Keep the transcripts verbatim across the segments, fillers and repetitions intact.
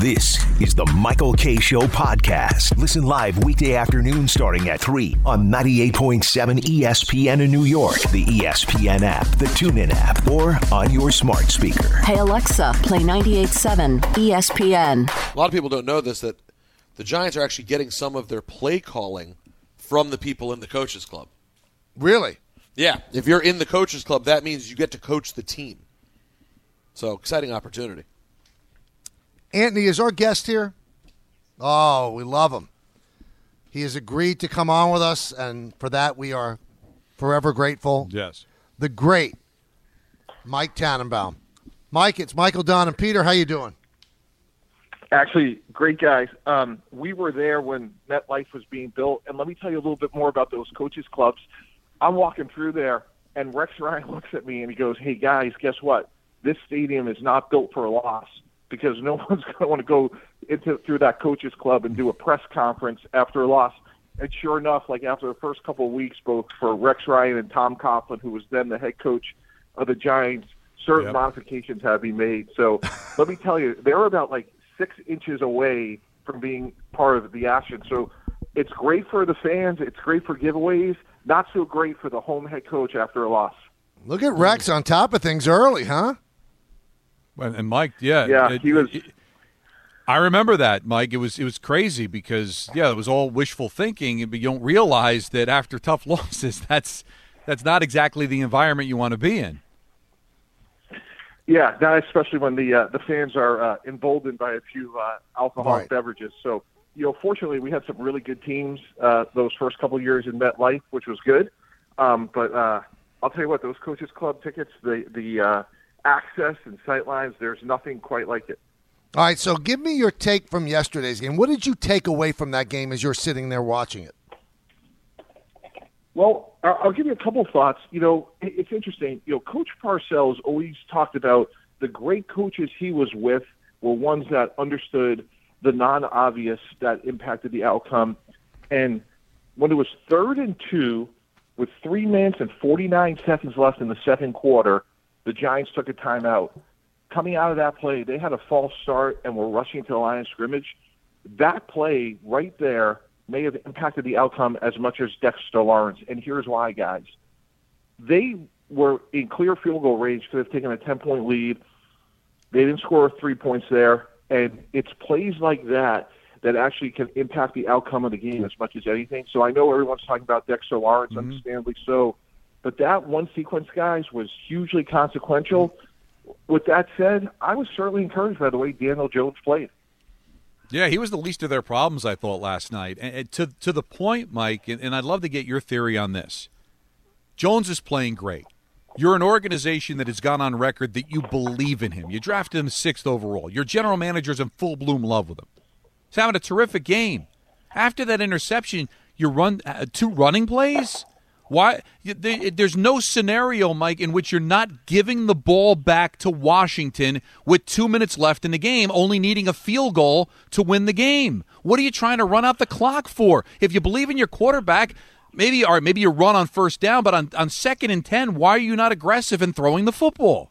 This is the Michael Kay Show podcast. Listen live weekday afternoon starting at three on ninety-eight point seven E S P N in New York, the E S P N app, the TuneIn app, or on your smart speaker. Hey, Alexa, play ninety-eight point seven E S P N. A lot of people don't know this, that the Giants are actually getting some of their play calling from the people in the Coaches Club. Really? Yeah. If you're in the Coaches Club, that means you get to coach the team. So, exciting opportunity. Anthony is our guest here. Oh, we love him. He has agreed to come on with us, and for that we are forever grateful. Yes. The great Mike Tannenbaum. Mike, it's Michael, Don, and Peter. How you doing? Actually, great guys. Um, we were there when MetLife was being built, and let me tell you a little bit more about those coaches clubs. I'm walking through there, and Rex Ryan looks at me and he goes, "Hey guys, guess what? This stadium is not built for a loss because no one's going to want to go into through that coaches club and do a press conference after a loss." And sure enough, like after the first couple of weeks, both for Rex Ryan and Tom Coughlin, who was then the head coach of the Giants, certain Yep. modifications have been made. So let me tell you, they're about like six inches away from being part of the action. So it's great for the fans. It's great for giveaways. Not so great for the home head coach after a loss. Look at Rex on top of things early, huh? And, and Mike, yeah. Yeah, it- he was. it- I remember that, Mike. It was it was crazy because, yeah, it was all wishful thinking, but you don't realize that after tough losses, that's that's not exactly the environment you want to be in. Yeah, not especially when the uh, the fans are uh, emboldened by a few uh, alcoholic Right. beverages. So, you know, fortunately, we had some really good teams uh, those first couple of years in MetLife, which was good. Um, but uh, I'll tell you what, those Coaches Club tickets, the the uh, access and sightlines, there's nothing quite like it. All right, so give me your take from yesterday's game. What did you take away from that game as you're sitting there watching it? Well, I- I'll give you a couple thoughts. You know, it- it's interesting. You know, Coach Parcells always talked about the great coaches he was with were ones that understood the non-obvious that impacted the outcome. And when it was third and two with three minutes and forty-nine seconds left in the second quarter, the Giants took a timeout. Coming out of that play, they had a false start and were rushing to the line of scrimmage. That play right there may have impacted the outcome as much as Dexter Lawrence. And here's why, guys. They were in clear field goal range, could have taken a ten-point lead. They didn't score three points there. And it's plays like that that actually can impact the outcome of the game as much as anything. So I know everyone's talking about Dexter Lawrence, Mm-hmm. understandably so. But that one sequence, guys, was hugely consequential. With that said, I was certainly encouraged by the way Daniel Jones played. Yeah, he was the least of their problems, I thought, last night. And, and to to the point, Mike, and, and I'd love to get your theory on this. Jones is playing great. You're an organization that has gone on record that you believe in him. You drafted him sixth overall. Your general manager's in full bloom love with him. He's having a terrific game. After that interception, you run uh, two running plays? Why? There's no scenario, Mike, in which you're not giving the ball back to Washington with two minutes left in the game, only needing a field goal to win the game. What are you trying to run out the clock for? If you believe in your quarterback, maybe or maybe you run on first down, but on, on second and ten, why are you not aggressive in throwing the football?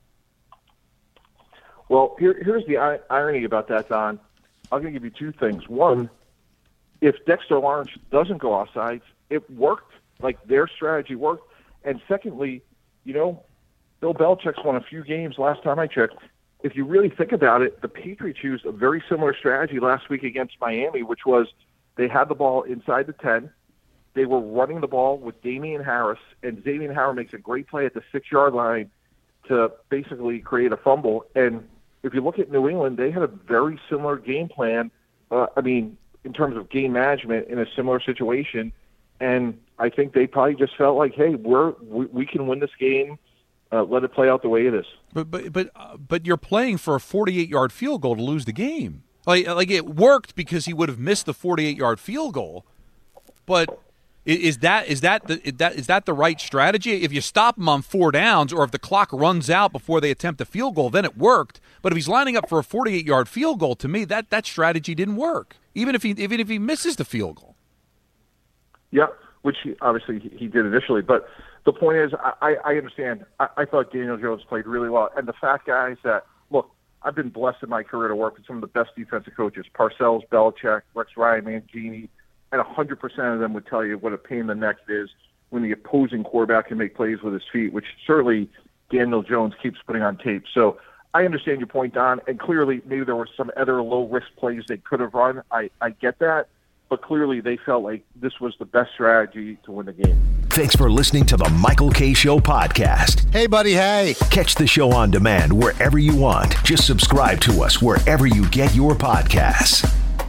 Well, here, here's the I- irony about that, Don. I'm going to give you two things. One, if Dexter Lawrence doesn't go offsides, it worked. Like, their strategy worked. And secondly, you know, Bill Belichick's won a few games last time I checked. If you really think about it, the Patriots used a very similar strategy last week against Miami, which was they had the ball inside the ten. They were running the ball with Damian Harris, and Damian Harris makes a great play at the six-yard line to basically create a fumble. And if you look at New England, they had a very similar game plan, uh, I mean, in terms of game management in a similar situation. And I think they probably just felt like, hey, we're we, we can win this game. Uh, let it play out the way it is. But but but uh, but you're playing for a forty-eight yard field goal to lose the game. Like like it worked because he would have missed the forty-eight yard field goal. But i- is that is that the is that is that the right strategy? If you stop him on four downs, or if the clock runs out before they attempt a field goal, then it worked. But if he's lining up for a forty-eight yard field goal, to me that that strategy didn't work. Even if he even if he misses the field goal. Yeah, which he, obviously he he did initially. But the point is, I, I understand. I, I thought Daniel Jones played really well. And the fact, guys, that, look, I've been blessed in my career to work with some of the best defensive coaches, Parcells, Belichick, Rex Ryan, Mangini, and one hundred percent of them would tell you what a pain in the neck it is when the opposing quarterback can make plays with his feet, which certainly Daniel Jones keeps putting on tape. So I understand your point, Don, and clearly maybe there were some other low-risk plays they could have run. I, I get that, but clearly they felt like this was the best strategy to win the game. Thanks for listening to the Michael Kay Show podcast. Hey, buddy, hey. Catch the show on demand wherever you want. Just subscribe to us wherever you get your podcasts.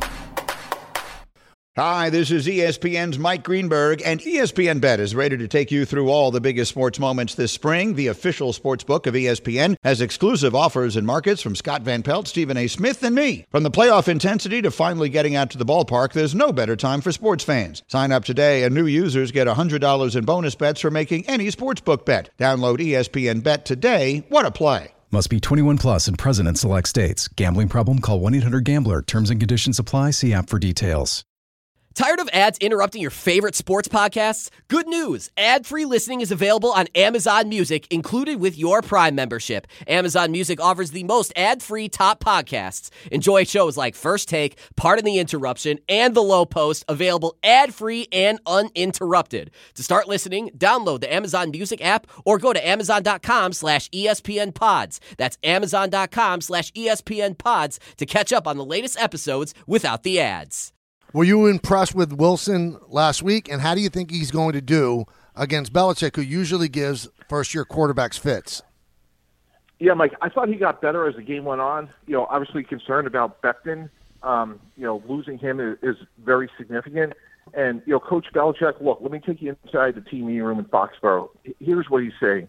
Hi, this is E S P N's Mike Greenberg, and E S P N Bet is ready to take you through all the biggest sports moments this spring. The official sports book of E S P N has exclusive offers and markets from Scott Van Pelt, Stephen A. Smith, and me. From the playoff intensity to finally getting out to the ballpark, there's no better time for sports fans. Sign up today, and new users get one hundred dollars in bonus bets for making any sportsbook bet. Download E S P N Bet today. What a play. Must be twenty-one plus and present in select states. Gambling problem? Call one eight hundred gambler. Terms and conditions apply. See app for details. Tired of ads interrupting your favorite sports podcasts? Good news! Ad-free listening is available on Amazon Music, included with your Prime membership. Amazon Music offers the most ad-free top podcasts. Enjoy shows like First Take, Pardon the Interruption, and The Low Post, available ad-free and uninterrupted. To start listening, download the Amazon Music app or go to amazon.com slash ESPN pods. That's amazon.com slash ESPN pods to catch up on the latest episodes without the ads. Were you impressed with Wilson last week, and how do you think he's going to do against Belichick, who usually gives first-year quarterbacks fits? Yeah, Mike, I thought he got better as the game went on. You know, obviously concerned about Becton. Um, you know, losing him is, is very significant. And, you know, Coach Belichick, look, let me take you inside the team meeting room in Foxborough. Here's what he's saying.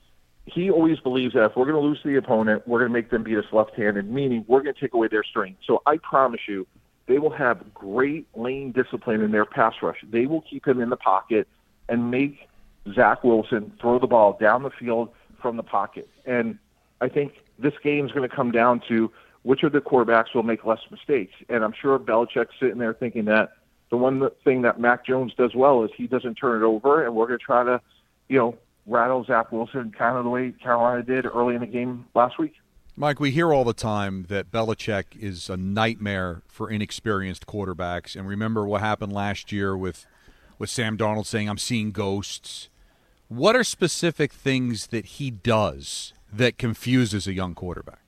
He always believes that if we're going to lose to the opponent, we're going to make them beat us left-handed, meaning we're going to take away their strength. So I promise you, they will have great lane discipline in their pass rush. They will keep him in the pocket and make Zach Wilson throw the ball down the field from the pocket. And I think this game is going to come down to which of the quarterbacks will make less mistakes. And I'm sure Belichick's sitting there thinking that the one thing that Mac Jones does well is he doesn't turn it over, and we're going to try to, you know, rattle Zach Wilson kind of the way Carolina did early in the game last week. Mike, we hear all the time that Belichick is a nightmare for inexperienced quarterbacks. And remember what happened last year with, with Sam Darnold saying, I'm seeing ghosts. What are specific things that he does that confuses a young quarterback?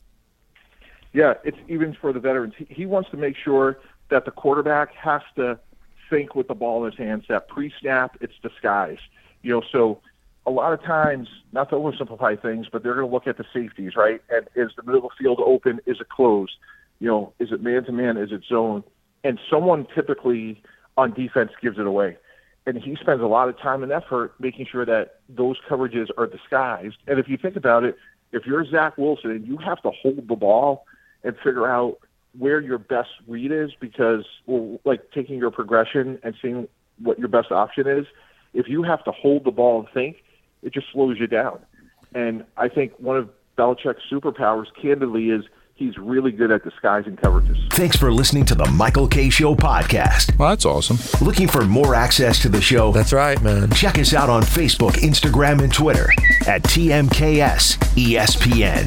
Yeah, it's even for the veterans. He, he wants to make sure that the quarterback has to think with the ball in his hands, that pre-snap, it's disguised. You know, so a lot of times, not to oversimplify things, but they're going to look at the safeties, right? And is the middle of the field open? Is it closed? You know, is it man-to-man? Is it zone? And someone typically on defense gives it away. And he spends a lot of time and effort making sure that those coverages are disguised. And if you think about it, if you're Zach Wilson and you have to hold the ball and figure out where your best read is, because, well, like taking your progression and seeing what your best option is, if you have to hold the ball and think, it just slows you down. And I think one of Belichick's superpowers, candidly, is he's really good at disguising coverages. Thanks for listening to the Michael Kay Show podcast. Well, that's awesome. Looking for more access to the show? That's right, man. Check us out on Facebook, Instagram, and Twitter at T M K S E S P N.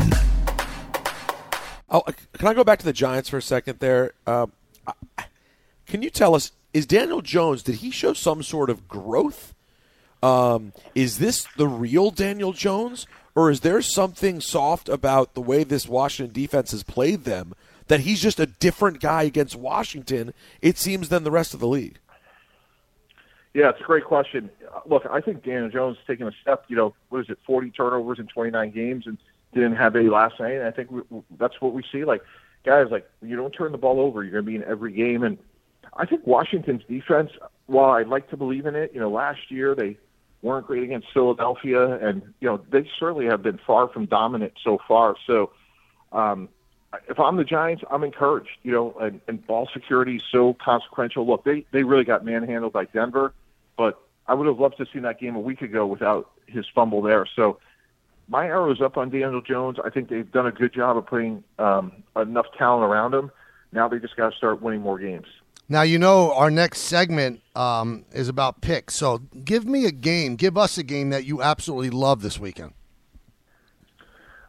Oh, can I go back to the Giants for a second there? Um, can you tell us, is Daniel Jones, did he show some sort of growth? Um, is this the real Daniel Jones, or is there something soft about the way this Washington defense has played them that he's just a different guy against Washington, it seems, than the rest of the league? Yeah, it's a great question. Look, I think Daniel Jones is taking a step, you know, what is it, forty turnovers in twenty-nine games and didn't have any last night. And I think we, that's what we see. Like, guys, like, you don't turn the ball over, you're going to be in every game. And I think Washington's defense, while I'd like to believe in it, you know, last year they weren't great against Philadelphia, and, you know, they certainly have been far from dominant so far. So um, if I'm the Giants, I'm encouraged, you know, and, and ball security is so consequential. Look, they, they really got manhandled by Denver, but I would have loved to have seen that game a week ago without his fumble there. So my arrow's up on Daniel Jones. I think they've done a good job of putting um, enough talent around him. Now they just got to start winning more games. Now, you know, our next segment um, is about picks. So give me a game, give us a game that you absolutely love this weekend.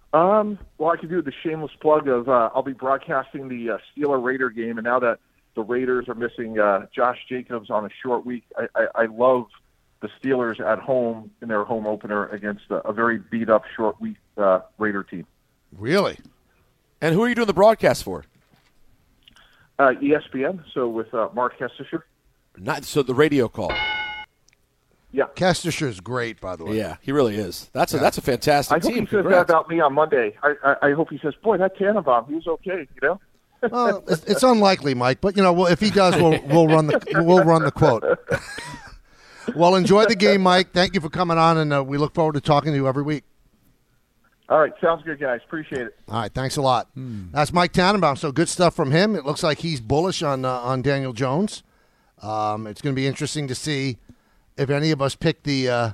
Um, well, I could do the shameless plug of uh, I'll be broadcasting the uh, Steeler-Raider game, and now that the Raiders are missing uh, Josh Jacobs on a short week, I, I, I love the Steelers at home in their home opener against a, a very beat-up short week uh, Raider team. Really? And who are you doing the broadcast for? Uh, E S P N, so with uh, Mark Kestisher. Not so the radio call. Yeah, Kestisher is great, by the way. Yeah, he really is. That's Yeah. a that's a fantastic I hope team. he says Congrats. that about me on Monday. I, I, I hope he says, "Boy, that Tannenbaum, he was okay," you know. Well, it's, it's unlikely, Mike, but you know, well, if he does, we'll we'll run the we'll run the quote. Well, enjoy the game, Mike. Thank you for coming on, and uh, we look forward to talking to you every week. All right, sounds good, guys. Appreciate it. All right, thanks a lot. That's Mike Tannenbaum. So good stuff from him. It looks like he's bullish on uh, on Daniel Jones. Um, it's going to be interesting to see if any of us pick the uh,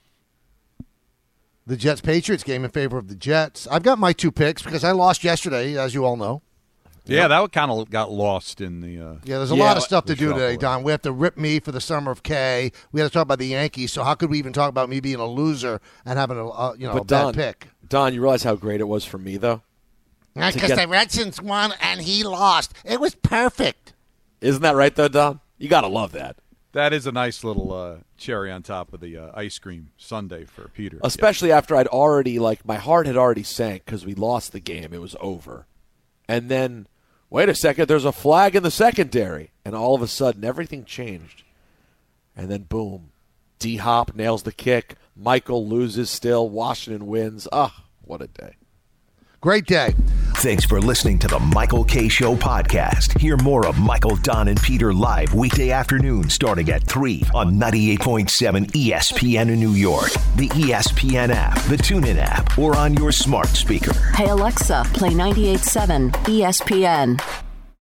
the Jets Patriots game in favor of the Jets. I've got my two picks because I lost yesterday, as you all know. Yeah, that kind of got lost in the. Uh, Yeah, there's a Yeah, lot of stuff to the do today, shuffle. Don. We have to rip me for the summer of K. We had to talk about the Yankees. So how could we even talk about me being a loser and having a uh, you know But a bad Don, pick? Don, you realize how great it was for me, though? Because get- the Redskins won and he lost. It was perfect. Isn't that right, though, Don? You got to love that. that is a nice little uh, cherry on top of the uh, ice cream sundae for Peter. Especially after I'd already, like, my heart had already sank because we lost the game. It was over. And then, wait a second, there's a flag in the secondary. And all of a sudden, everything changed. And then, boom, D-Hop nails the kick. Michael loses still. Washington wins. Ah, what a day. Great day. Thanks for listening to the Michael K. Show podcast. Hear more of Michael, Don, and Peter live weekday afternoon starting at three on ninety-eight point seven E S P N in New York, the E S P N app, the TuneIn app, or on your smart speaker. Hey Alexa, play ninety-eight point seven E S P N.